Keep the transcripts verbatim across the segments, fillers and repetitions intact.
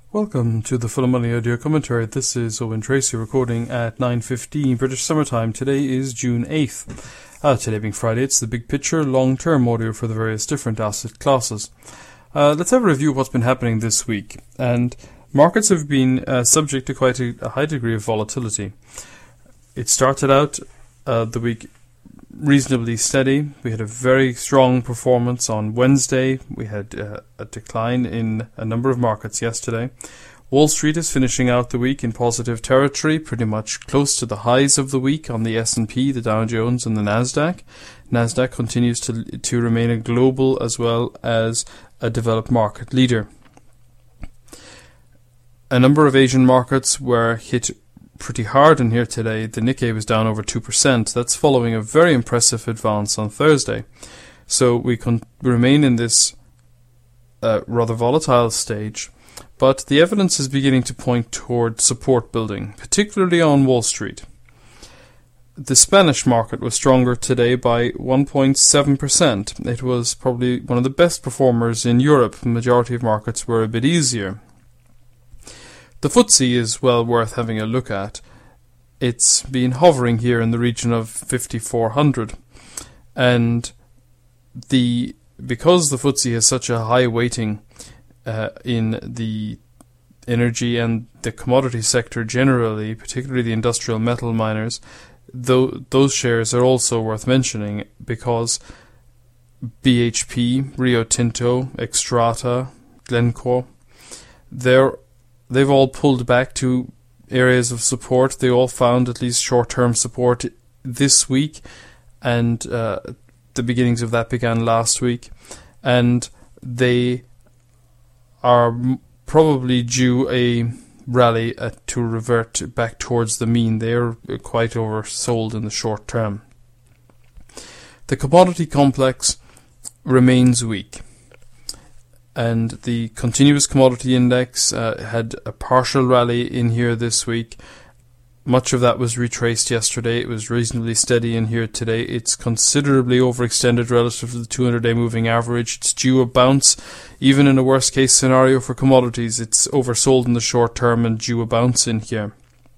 Welcome to the Fulham Money Audio Commentary. This is Owen Tracy recording at nine fifteen British Summertime. Today is June eighth. Uh, today being Friday, it's the big picture, long-term audio for the various different asset classes. Uh, let's have a review of what's been happening this week. And markets have been uh, subject to quite a, a high degree of volatility. It started out uh, the week reasonably steady. We had a very strong performance on Wednesday. We had uh, a decline in a number of markets yesterday. Wall Street is finishing out the week in positive territory, pretty much close to the highs of the week on the S and P, the Dow Jones and the Nasdaq. Nasdaq continues to to remain a global as well as a developed market leader. A number of Asian markets were hit pretty hard in here today. The Nikkei was down over two percent. That's following a very impressive advance on Thursday. So we can remain in this uh, rather volatile stage, but the evidence is beginning to point toward support building, particularly on Wall Street. The Spanish market was stronger today by one point seven percent. It was probably one of the best performers in Europe. The majority of markets were a bit easier. The F T S E is well worth having a look at. It's been hovering here in the region of fifty-four hundred, and the because the F T S E has such a high weighting uh, in the energy and the commodity sector generally, particularly the industrial metal miners, though those shares are also worth mentioning because B H P, Rio Tinto, Xstrata, Glencore, they're They've all pulled back to areas of support. They all found at least short-term support this week, and uh, the beginnings of that began last week. And they are m- probably due a rally uh, to revert back towards the mean. They're quite oversold in the short term. The commodity complex remains weak, and the continuous commodity index uh, had a partial rally in here this week. Much of that was retraced yesterday. It was reasonably steady in here today. It's considerably overextended relative to the two hundred day moving average. It's due a bounce. Even in a worst case scenario for commodities, it's oversold in the short term and due a bounce in here.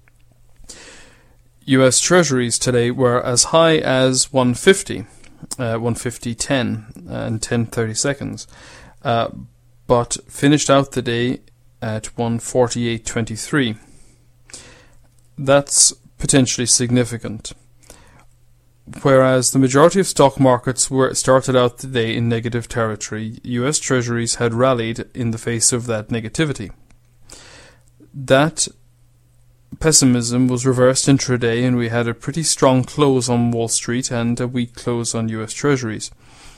U S Treasuries today were as high as one fifty, uh, one fifty ten and ten thirty seconds. Uh, but finished out the day at one forty-eight twenty-three. That's potentially significant. Whereas the majority of stock markets were started out the day in negative territory, U S Treasuries had rallied in the face of that negativity. That pessimism was reversed intraday, and we had a pretty strong close on Wall Street and a weak close on U S Treasuries.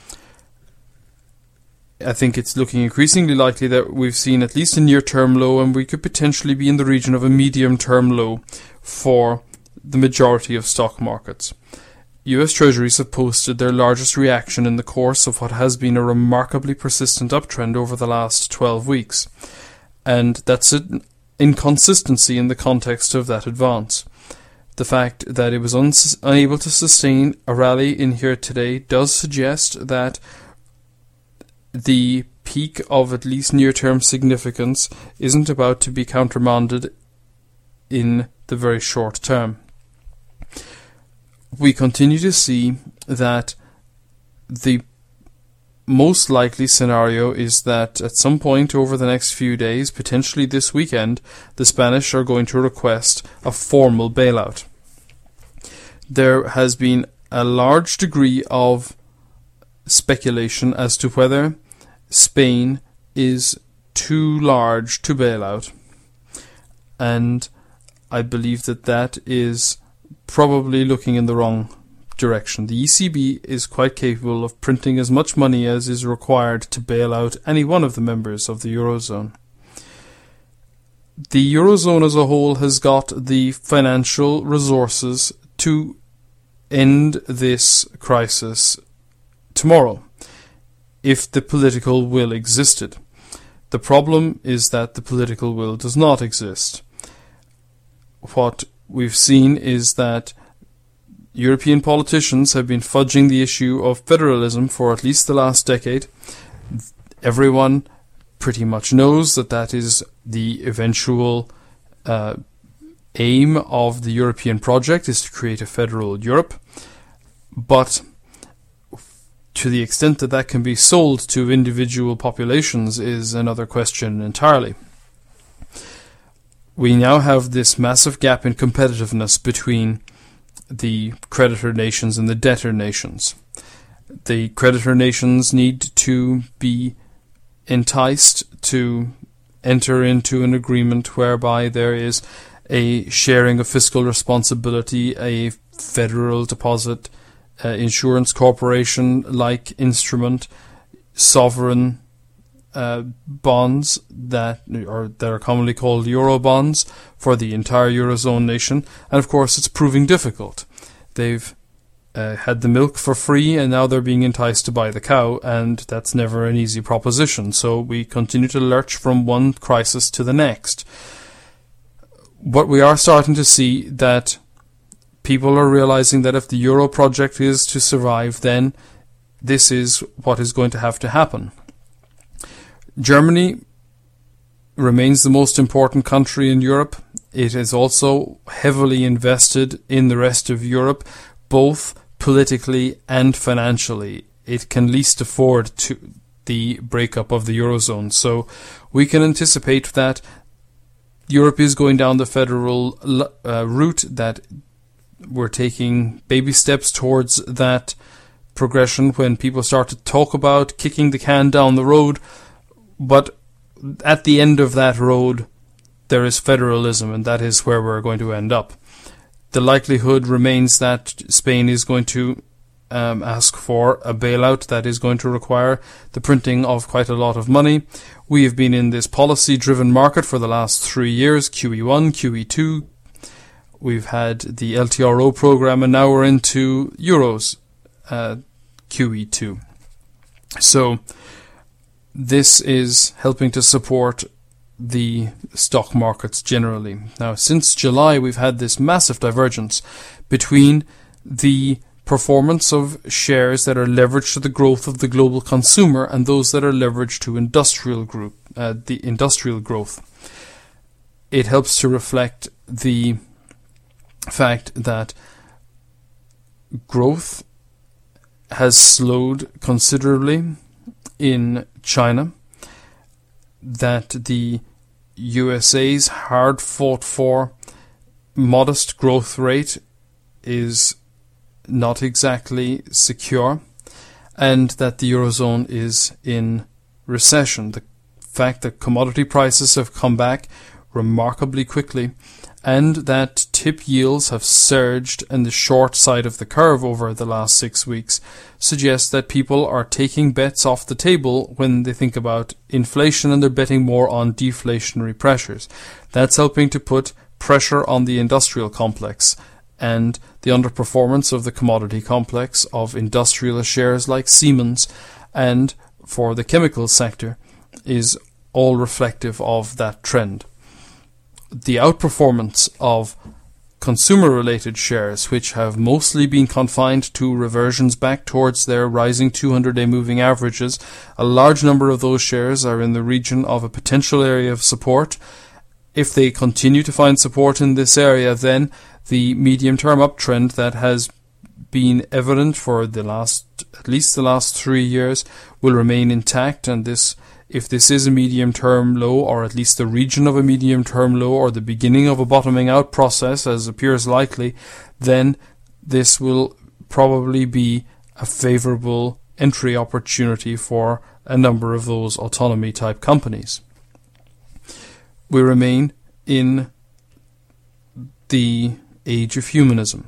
I think it's looking increasingly likely that we've seen at least a near-term low, and we could potentially be in the region of a medium-term low for the majority of stock markets. U S Treasuries have posted their largest reaction in the course of what has been a remarkably persistent uptrend over the last twelve weeks, and that's an inconsistency in the context of that advance. The fact that it was un- unable to sustain a rally in here today does suggest that the peak of at least near-term significance isn't about to be countermanded in the very short term. We continue to see that the most likely scenario is that at some point over the next few days, potentially this weekend, the Spanish are going to request a formal bailout. There has been a large degree of speculation as to whether Spain is too large to bail out, and I believe that that is probably looking in the wrong direction. The E C B is quite capable of printing as much money as is required to bail out any one of the members of the Eurozone. The Eurozone as a whole has got the financial resources to end this crisis tomorrow, if the political will existed. The problem is that the political will does not exist. What we've seen is that European politicians have been fudging the issue of federalism for at least the last decade. Everyone pretty much knows that that is the eventual uh, aim of the European project, is to create a federal Europe. But to the extent that that can be sold to individual populations is another question entirely. We now have this massive gap in competitiveness between the creditor nations and the debtor nations. The creditor nations need to be enticed to enter into an agreement whereby there is a sharing of fiscal responsibility, a federal deposit uh, insurance corporation-like instrument, sovereign uh, bonds that are that are commonly called Euro bonds for the entire Eurozone nation. And of course, it's proving difficult. They've uh, had the milk for free, and now they're being enticed to buy the cow, and that's never an easy proposition. So we continue to lurch from one crisis to the next. But we are starting to see that people are realizing that if the Euro project is to survive, then this is what is going to have to happen. Germany remains the most important country in Europe. It is also heavily invested in the rest of Europe, both politically and financially. It can least afford to the breakup of the Eurozone. So we can anticipate that Europe is going down the federal uh, route, that we're taking baby steps towards that progression when people start to talk about kicking the can down the road. But at the end of that road, there is federalism, and that is where we're going to end up. The likelihood remains that Spain is going to um, ask for a bailout that is going to require the printing of quite a lot of money. We have been in this policy-driven market for the last three years, Q E one, Q E two. We've had the L T R O program, and now we're into Euros, uh, Q E two. So this is helping to support the stock markets generally. Now, since July, we've had this massive divergence between the performance of shares that are leveraged to the growth of the global consumer and those that are leveraged to industrial group, uh, the industrial growth. It helps to reflect the fact that growth has slowed considerably in China, that the U S A's hard fought for modest growth rate is not exactly secure, and that the Eurozone is in recession. The fact that commodity prices have come back remarkably quickly, and that tip yields have surged in the short side of the curve over the last six weeks suggests that people are taking bets off the table when they think about inflation, and they're betting more on deflationary pressures. That's helping to put pressure on the industrial complex, and the underperformance of the commodity complex of industrial shares like Siemens and for the chemical sector is all reflective of that trend. The outperformance of consumer-related shares, which have mostly been confined to reversions back towards their rising two hundred day moving averages, a large number of those shares are in the region of a potential area of support. If they continue to find support in this area, then the medium-term uptrend that has been evident for the last, at least the last three years, will remain intact, and this If this is a medium-term low, or at least the region of a medium-term low, or the beginning of a bottoming out process, as appears likely, then this will probably be a favourable entry opportunity for a number of those autonomy-type companies. We remain in the age of humanism.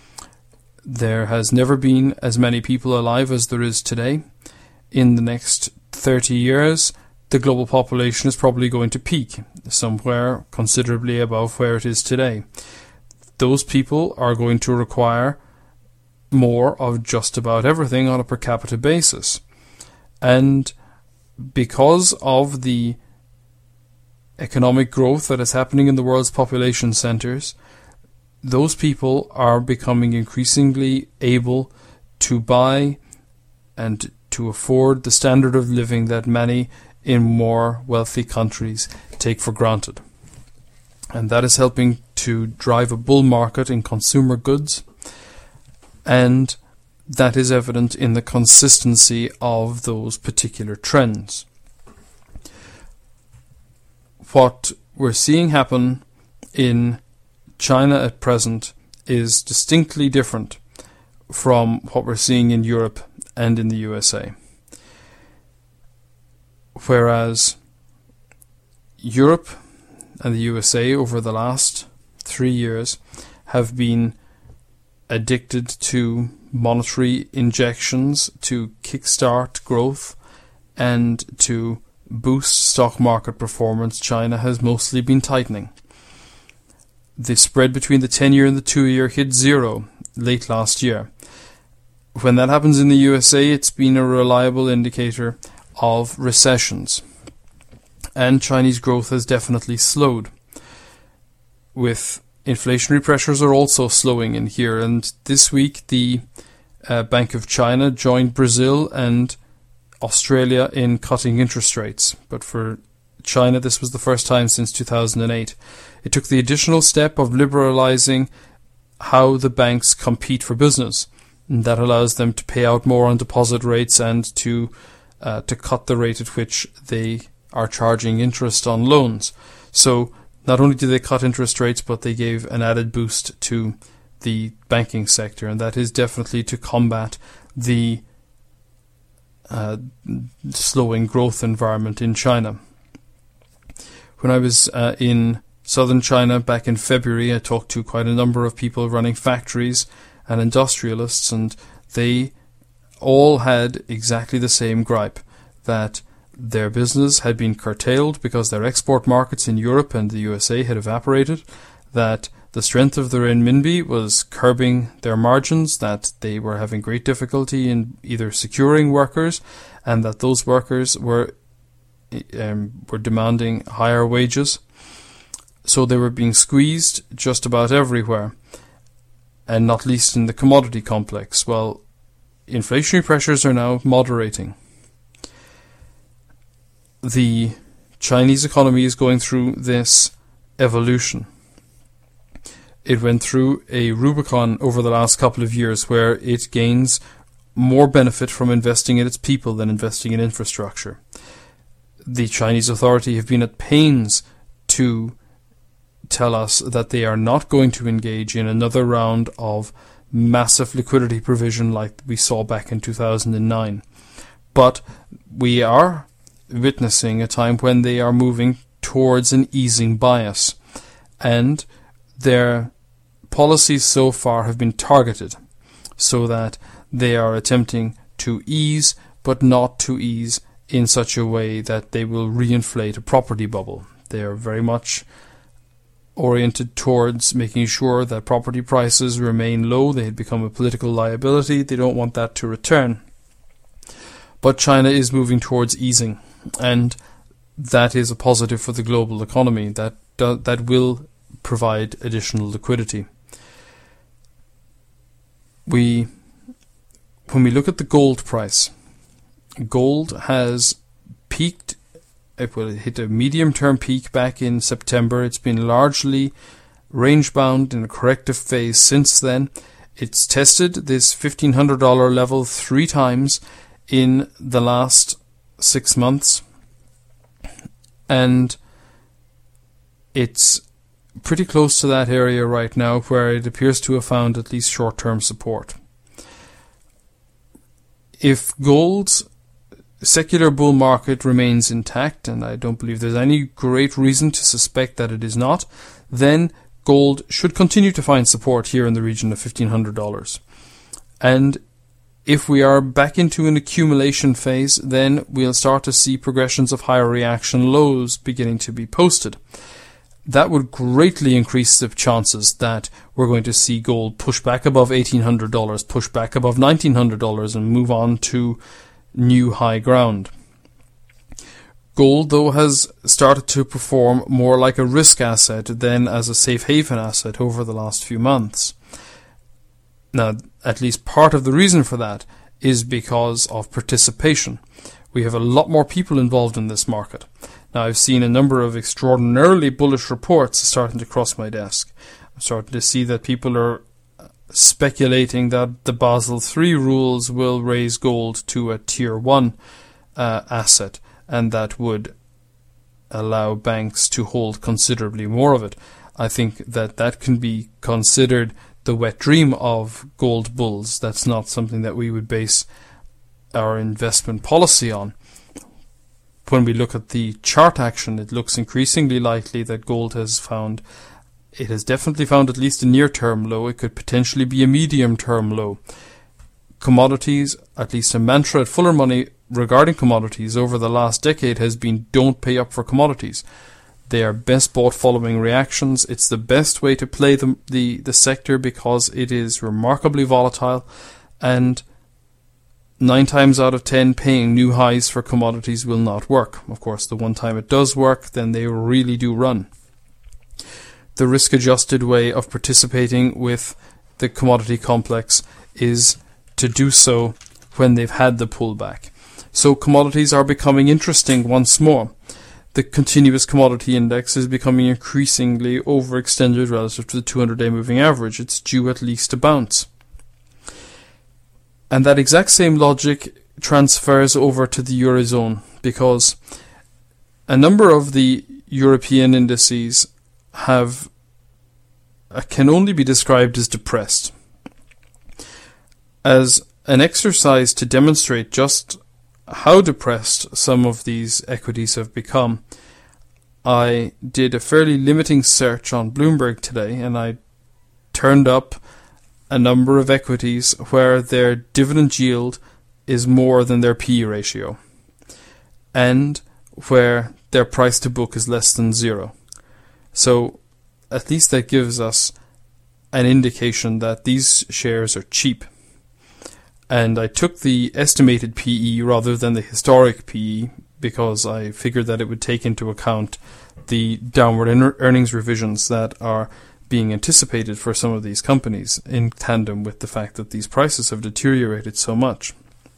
There has never been as many people alive as there is today. In the next thirty years, the global population is probably going to peak somewhere considerably above where it is today. Those people are going to require more of just about everything on a per capita basis. And because of the economic growth that is happening in the world's population centers, those people are becoming increasingly able to buy and to afford the standard of living that many in more wealthy countries take for granted. And that is helping to drive a bull market in consumer goods, and that is evident in the consistency of those particular trends. What we're seeing happen in China at present is distinctly different from what we're seeing in Europe and in the U S A. Whereas Europe and the U S A over the last three years have been addicted to monetary injections to kickstart growth and to boost stock market performance, China has mostly been tightening. The spread between the ten-year and the two-year hit zero late last year. When that happens in the U S A, it's been a reliable indicator of recessions. And Chinese growth has definitely slowed. With inflationary pressures are also slowing in here. And this week, the uh, Bank of China joined Brazil and Australia in cutting interest rates. But for China, this was the first time since two thousand eight. It took the additional step of liberalizing how the banks compete for business. And that allows them to pay out more on deposit rates and to uh, to cut the rate at which they are charging interest on loans. So not only did they cut interest rates, but they gave an added boost to the banking sector, and that is definitely to combat the uh, slowing growth environment in China. When I was uh, in southern China back in February, I talked to quite a number of people running factories and industrialists, and they all had exactly the same gripe, that their business had been curtailed because their export markets in Europe and the U S A had evaporated, that the strength of the renminbi was curbing their margins, that they were having great difficulty in either securing workers, and that those workers were um, were demanding higher wages. So they were being squeezed just about everywhere, and not least in the commodity complex. Well, inflationary pressures are now moderating. The Chinese economy is going through this evolution. It went through a Rubicon over the last couple of years where it gains more benefit from investing in its people than investing in infrastructure. The Chinese authority have been at pains to tell us that they are not going to engage in another round of massive liquidity provision like we saw back in two thousand nine. But we are witnessing a time when they are moving towards an easing bias, and their policies so far have been targeted so that they are attempting to ease, but not to ease in such a way that they will reinflate a property bubble. They are very much oriented towards making sure that property prices remain low. They had become a political liability. They don't want that to return. But China is moving towards easing, and that is a positive for the global economy. That do, that will provide additional liquidity. We, when we look at the gold price, gold has peaked. It will hit a medium-term peak back in September. It's been largely range-bound in a corrective phase since then. It's tested this fifteen hundred dollars level three times in the last six months. And it's pretty close to that area right now where it appears to have found at least short-term support. If gold's secular bull market remains intact, and I don't believe there's any great reason to suspect that it is not, then gold should continue to find support here in the region of fifteen hundred dollars. And if we are back into an accumulation phase, then we'll start to see progressions of higher reaction lows beginning to be posted. That would greatly increase the chances that we're going to see gold push back above eighteen hundred dollars, push back above nineteen hundred dollars, and move on to new high ground. Gold, though, has started to perform more like a risk asset than as a safe haven asset over the last few months. Now, at least part of the reason for that is because of participation. we have a lot more people involved in this market. Now, I've seen a number of extraordinarily bullish reports starting to cross my desk. I'm starting to see that people are speculating that the Basel three rules will raise gold to a tier one uh, asset, and that would allow banks to hold considerably more of it. I think that that can be considered the wet dream of gold bulls. That's not something that we would base our investment policy on. When we look at the chart action, it looks increasingly likely that gold has found, it has definitely found at least a near-term low. It could potentially be a medium-term low. Commodities, at least a mantra at Fuller Money regarding commodities over the last decade has been don't pay up for commodities. They are best bought following reactions. It's the best way to play the, the, the sector because it is remarkably volatile, and nine times out of ten paying new highs for commodities will not work. Of course, the one time it does work, then they really do run. The risk-adjusted way of participating with the commodity complex is to do so when they've had the pullback. So commodities are becoming interesting once more. The continuous commodity index is becoming increasingly overextended relative to the two hundred day moving average. It's due at least to bounce. And that exact same logic transfers over to the Eurozone, because a number of the European indices have uh, can only be described as depressed. As an exercise to demonstrate just how depressed some of these equities have become, I did a fairly limiting search on Bloomberg today, and I turned up a number of equities where their dividend yield is more than their P E ratio, and where their price to book is less than zero. So at least that gives us an indication that these shares are cheap. And I took the estimated P E rather than the historic P E because I figured that it would take into account the downward earnings revisions that are being anticipated for some of these companies in tandem with the fact that these prices have deteriorated so much.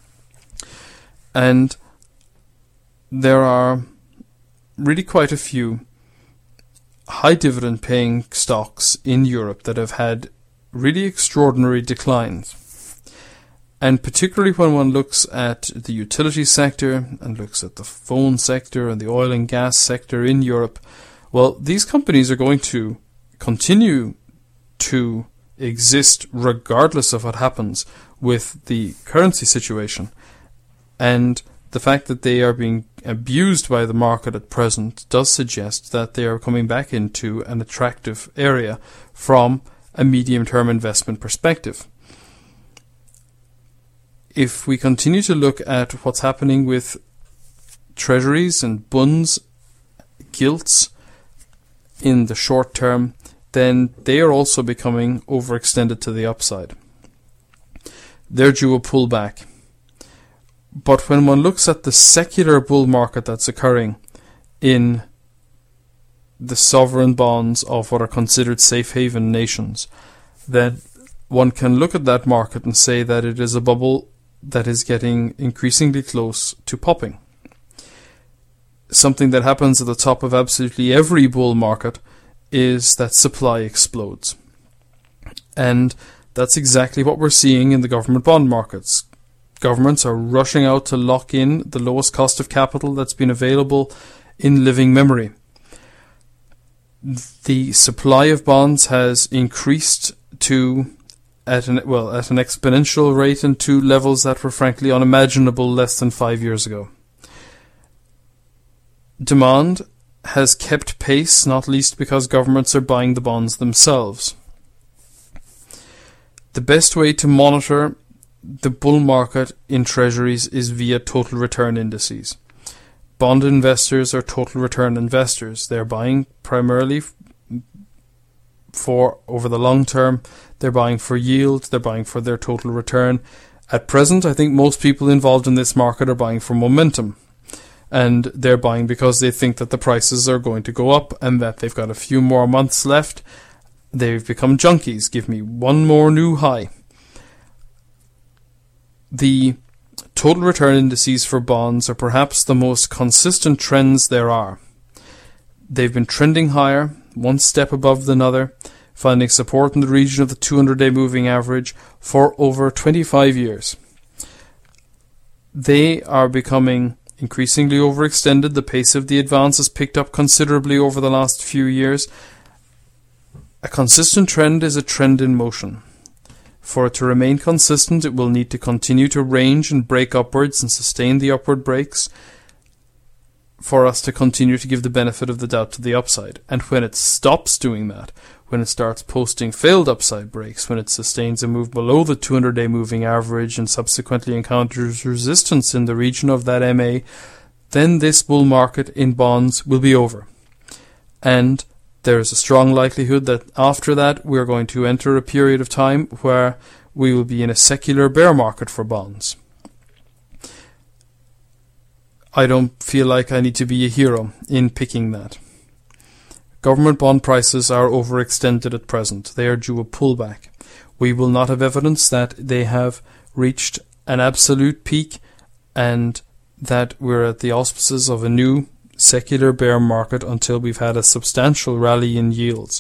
And there are really quite a few high dividend paying stocks in Europe that have had really extraordinary declines. And particularly when one looks at the utility sector and looks at the phone sector and the oil and gas sector in Europe, well, these companies are going to continue to exist regardless of what happens with the currency situation. And the fact that they are being abused by the market at present does suggest that they are coming back into an attractive area from a medium-term investment perspective. If we continue to look at what's happening with treasuries and bunds, gilts in the short term, then they are also becoming overextended to the upside. They're due a pullback. But when one looks at the secular bull market that's occurring in the sovereign bonds of what are considered safe haven nations, then one can look at that market and say that it is a bubble that is getting increasingly close to popping. Something that happens at the top of absolutely every bull market is that supply explodes. And that's exactly what we're seeing in the government bond markets. Governments are rushing out to lock in the lowest cost of capital that's been available in living memory. The supply of bonds has increased to at an well at an exponential rate and to levels that were frankly unimaginable less than five years ago. Demand has kept pace, not least because governments are buying the bonds themselves. The best way to monitor the bull market in treasuries is via total return indices. Bond investors are total return investors. They're buying primarily for over the long term. They're buying for yield. They're buying for their total return. At present, I think most people involved in this market are buying for momentum. And they're buying because they think that the prices are going to go up and that they've got a few more months left. They've become junkies. Give me one more new high. The total return indices for bonds are perhaps the most consistent trends there are. They've been trending higher, one step above another, finding support in the region of the two hundred day moving average for over twenty-five years. They are becoming increasingly overextended. The pace of the advance has picked up considerably over the last few years. A consistent trend is a trend in motion. For it to remain consistent, it will need to continue to range and break upwards and sustain the upward breaks for us to continue to give the benefit of the doubt to the upside. And when it stops doing that, when it starts posting failed upside breaks, when it sustains a move below the two hundred day moving average and subsequently encounters resistance in the region of that M A, then this bull market in bonds will be over. And there is a strong likelihood that after that we're going to enter a period of time where we will be in a secular bear market for bonds. I don't feel like I need to be a hero in picking that. Government bond prices are overextended at present. They are due a pullback. We will not have evidence that they have reached an absolute peak and that we're at the auspices of a new secular bear market until we've had a substantial rally in yields.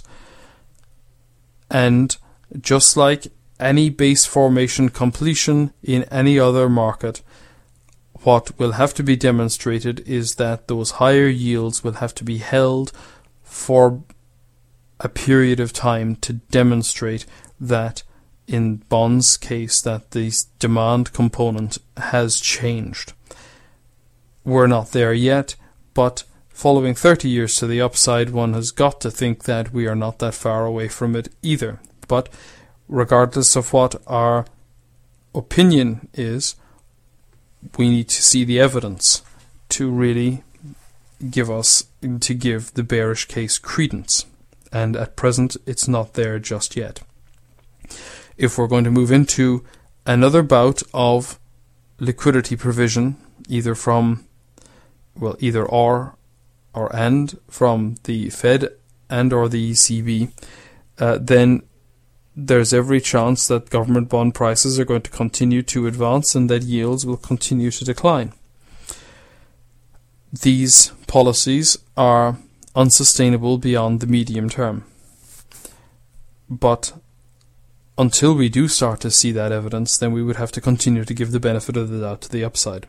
And just like any base formation completion in any other market, what will have to be demonstrated is that those higher yields will have to be held for a period of time to demonstrate that, in bonds' case, that the demand component has changed. We're not there yet, but following thirty years to the upside, one has got to think that we are not that far away from it either. But regardless of what our opinion is, we need to see the evidence to really give us, to give the bearish case credence. And at present, it's not there just yet. If we're going to move into another bout of liquidity provision, either from, well, either or, or and from the Fed and or the E C B, uh, then there's every chance that government bond prices are going to continue to advance and that yields will continue to decline. These policies are unsustainable beyond the medium term. But until we do start to see that evidence, then we would have to continue to give the benefit of the doubt to the upside.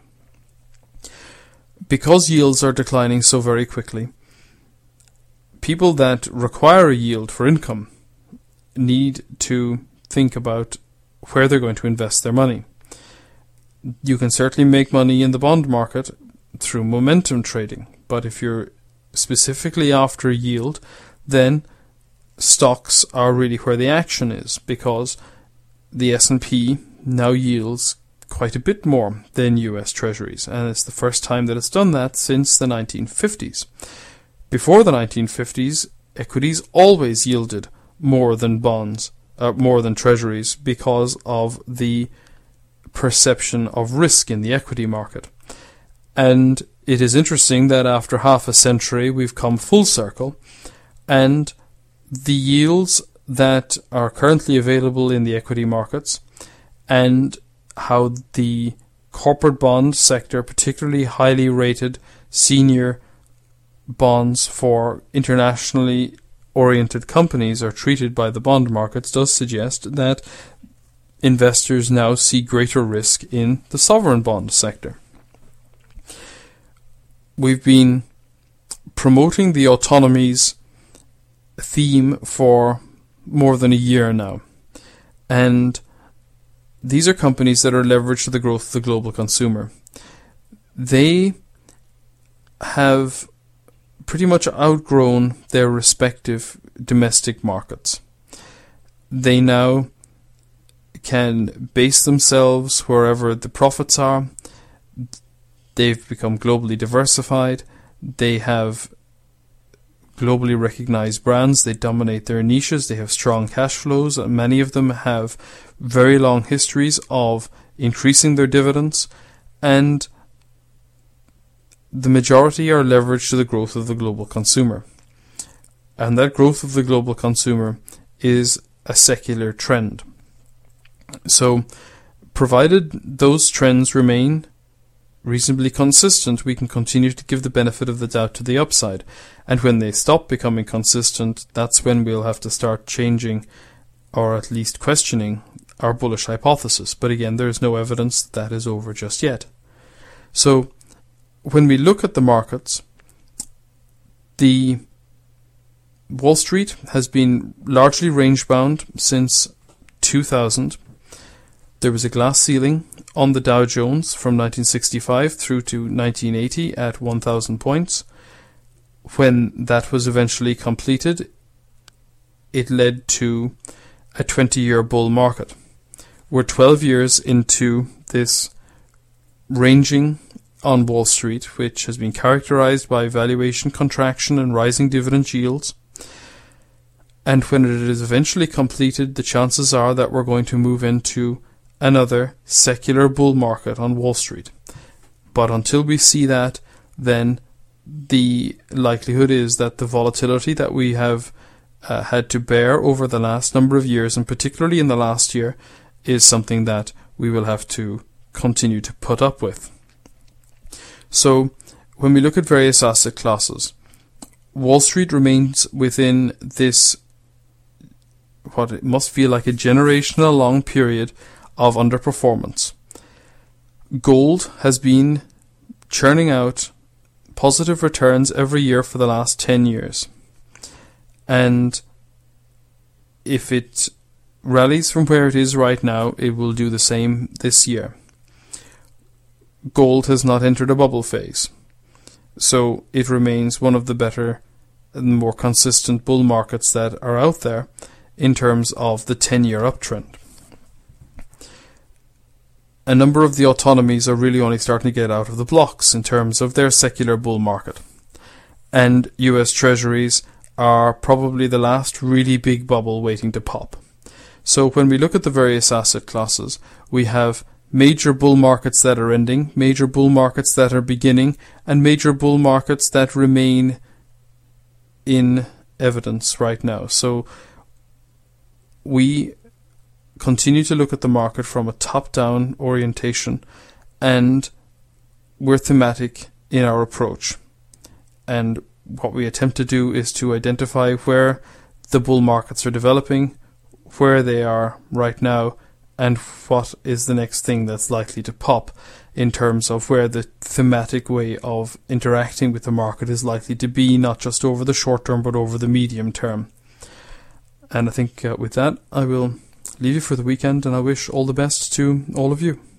Because yields are declining so very quickly, people that require a yield for income need to think about where they're going to invest their money. You can certainly make money in the bond market through momentum trading, but if you're specifically after yield, then stocks are really where the action is, because the S and P now yields quite a bit more than U S Treasuries, and it's the first time that it's done that since the nineteen fifties. Before the nineteen fifties, equities always yielded more than bonds, uh, more than Treasuries, because of the perception of risk in the equity market. And it is interesting that after half a century we've come full circle, and the yields that are currently available in the equity markets and how the corporate bond sector, particularly highly rated senior bonds for internationally oriented companies, are treated by the bond markets, does suggest that investors now see greater risk in the sovereign bond sector. We've been promoting the autonomies theme for more than a year now, and these are companies that are leveraged to the growth of the global consumer. They have pretty much outgrown their respective domestic markets. They now can base themselves wherever the profits are. They've become globally diversified. They have globally recognized brands. They dominate their niches. They have strong cash flows. And many of them have very long histories of increasing their dividends, and the majority are leveraged to the growth of the global consumer. And that growth of the global consumer is a secular trend. So provided those trends remain reasonably consistent, we can continue to give the benefit of the doubt to the upside. And when they stop becoming consistent, that's when we'll have to start changing, or at least questioning, our bullish hypothesis. But again, there is no evidence that is over just yet. So when we look at the markets, the Wall Street has been largely range-bound since two thousand. There was a glass ceiling on the Dow Jones from nineteen sixty-five through to nineteen eighty at one thousand points. When that was eventually completed, it led to a twenty-year bull market. We're twelve years into this ranging on Wall Street, which has been characterized by valuation contraction and rising dividend yields. And when it is eventually completed, the chances are that we're going to move into another secular bull market on Wall Street. But until we see that, then the likelihood is that the volatility that we have uh, had to bear over the last number of years, and particularly in the last year, is something that we will have to continue to put up with. So when we look at various asset classes, Wall Street remains within this, what it must feel like a generational long period of underperformance. Gold has been churning out positive returns every year for the last ten years. And if it rallies from where it is right now, it will do the same this year. Gold has not entered a bubble phase, so it remains one of the better and more consistent bull markets that are out there in terms of the ten-year uptrend. A number of the autonomies are really only starting to get out of the blocks in terms of their secular bull market. And U S Treasuries are probably the last really big bubble waiting to pop. So when we look at the various asset classes, we have major bull markets that are ending, major bull markets that are beginning, and major bull markets that remain in evidence right now. So we continue to look at the market from a top-down orientation, and we're thematic in our approach. And what we attempt to do is to identify where the bull markets are developing, where they are right now, and what is the next thing that's likely to pop in terms of where the thematic way of interacting with the market is likely to be, not just over the short term, but over the medium term. And I think uh, with that, I will leave you for the weekend, and I wish all the best to all of you.